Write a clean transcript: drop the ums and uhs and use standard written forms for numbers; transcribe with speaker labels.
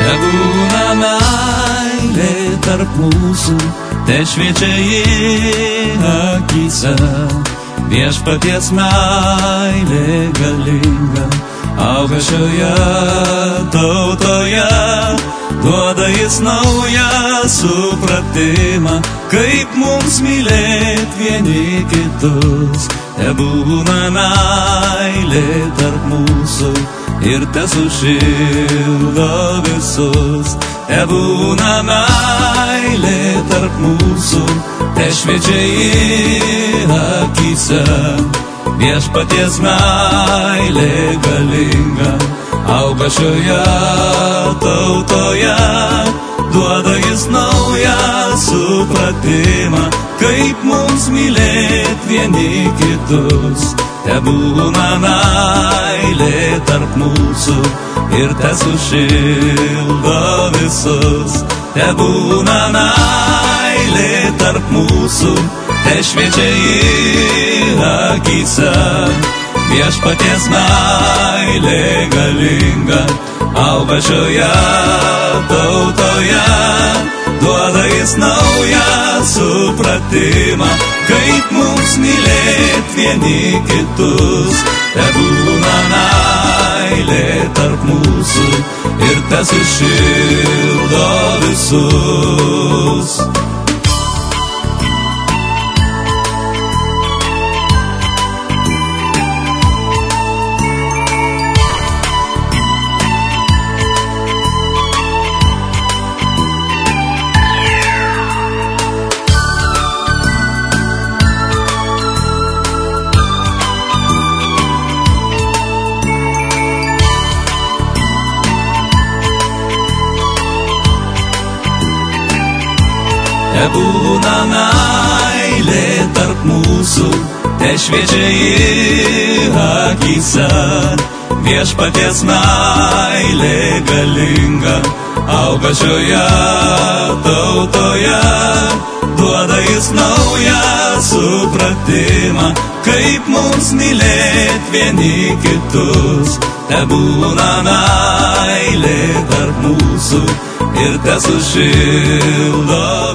Speaker 1: Tebūna meilė tarp mūsų, te šviečia į akyse. Viešpaties meilė galinga, auga šioje tautoje. Duoda jis naują supratimą, kaip mums mylėt vieni kitus. Tebūna meilė tarp mūsų ir tesušildo visus. Tebūna meilė tarp mūsų, te šviečia į akyse. Viešpaties meilė galinga, auga šioje tautoje. Duoda jis naują supratimą, kaip mums mylėt vieni kitus. Tebūna meilė tarp mūsų ir tesušildo visus. Tebūna meilė tarp mūsų, te šviečia į akyse. Viešpaties meilė galinga, auga šioje tautoje. Duoda jis naują supratimą, kaip mums mylėt vieni kitus. Tebūna meilė tarp mūsų ir tesušildo visus. Tebūna meilė tarp mūsų, te šviečia į akyse. Viešpaties meilė galinga, auga šioje tautoje. Duoda jis naują supratimą, kaip mums mylėt vieni kitus. Tebūna meilė tarp mūsų ir tesušildo